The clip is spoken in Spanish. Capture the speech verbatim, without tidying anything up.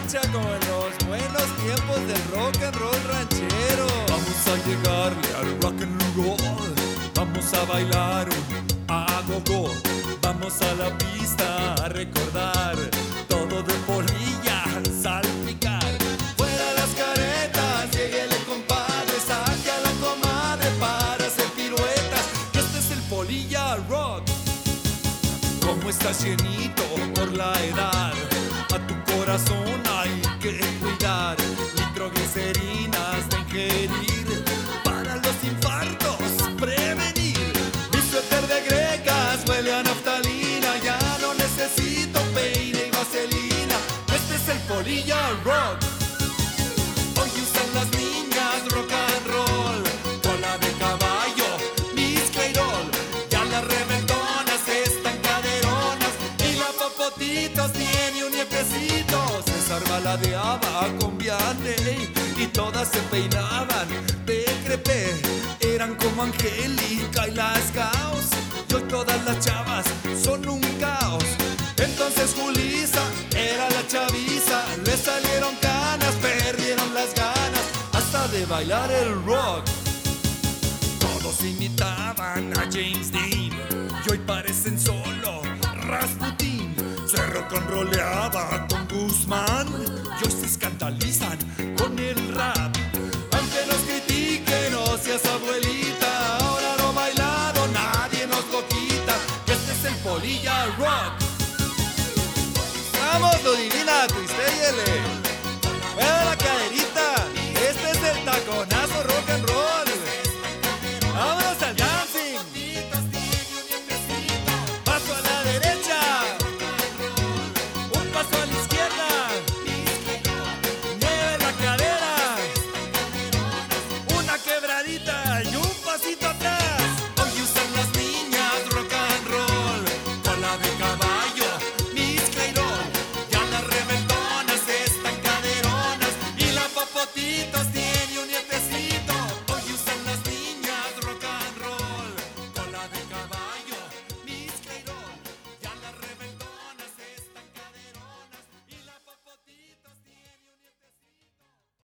marcha como en los buenos tiempos del rock and roll ranchero. Vamos a llegarle al rock and roll, vamos a bailar un a-go-go, vamos a la pista a recordar todo de polilla, salpicar. Fuera las caretas, lléguele compadre, saque a la comadre para hacer piruetas. Que este es el Polilla Rock. ¿Cómo estás, llenito, por la edad? A tu corazón hay que cuidar, nitroglicerinas de ingerir para los infartos prevenir. Mi suéter de grecas huele a naftalina, ya no necesito peine y vaselina. Este es el Polilla Rock. Hoy usan las niñas rock and roll, cola de caballo, Miss Clairol. Ya las reventonas están caderonas y la Popotitos tiene un nietecito. César baladeaba con Vianney y todas se peinaban de crepé. Eran como Angélica y las Gaos, y hoy todas las chavas son un caos. Entonces Julissa era la chaviza, le salieron canas, perdieron las ganas hasta de bailar el rock. Todos imitaban a James Dean y hoy parecen solo Rasputin. Se rock and rolleaba con Guzmán y hoy se escandalizan con el rap. Aunque nos critiquen, no seas abuelita, ahora lo bailado nadie nos lo quita. Este es el Polilla Rock. ¡Vamos, lo divina, twisteyele!